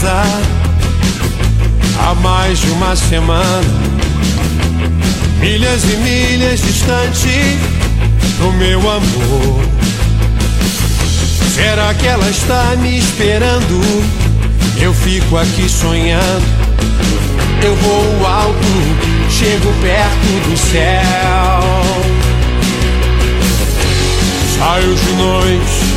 casa há mais de uma semana, milhas e milhas distante do meu amor. Será que ela está me esperando? Eu fico aqui sonhando. Eu vou alto, chego perto do céu. Saio de noite,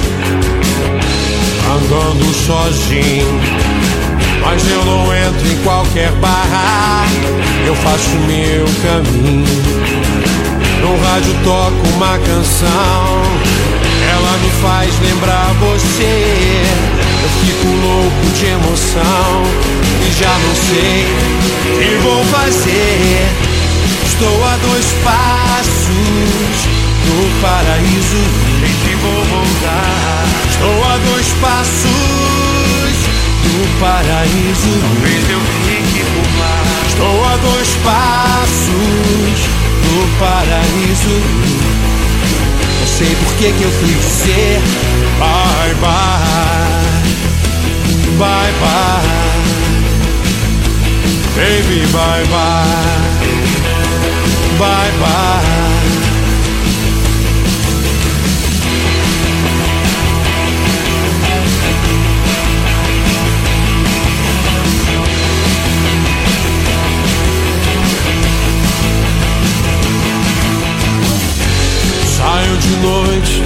andando sozinho, mas eu não entro em qualquer bar. Eu faço meu caminho. No rádio toco uma canção, ela me faz lembrar você. Eu fico louco de emoção e já não sei o que vou fazer. Estou a 2 passos do paraíso, em que vou voltar. Estou a 2 passos do paraíso, talvez eu fique por lá. Estou a 2 passos do paraíso. Não sei por que eu fui dizer bye bye, bye bye, baby bye bye, bye bye. Saio de noite,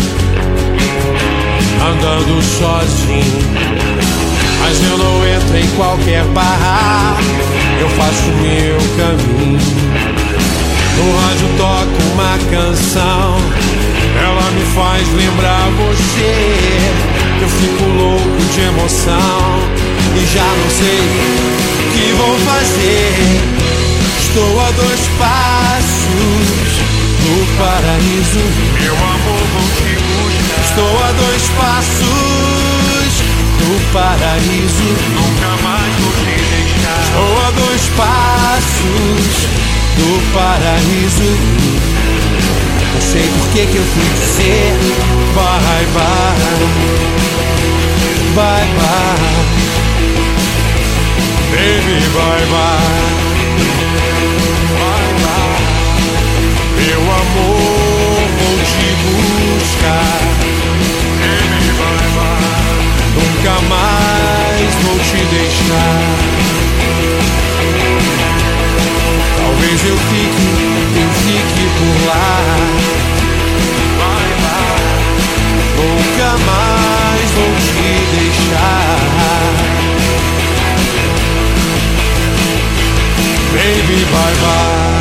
andando sozinho, mas eu não entro em qualquer bar. Eu faço meu caminho. No rádio toco uma canção, ela me faz lembrar você. Eu fico louco de emoção e já não sei o que vou fazer. Estou a 2 passos do paraíso, meu amor, vou te buscar. Estou a 2 passos do paraíso, nunca mais vou te deixar. Estou a 2 passos do paraíso. Não sei por que eu fui dizer bye bye, bye bye, baby bye bye, bye bye. Meu amor, vou te buscar. Baby, bye bye. Nunca mais vou te deixar. Talvez eu fique por lá. Bye bye. Nunca mais vou te deixar. Baby, bye bye.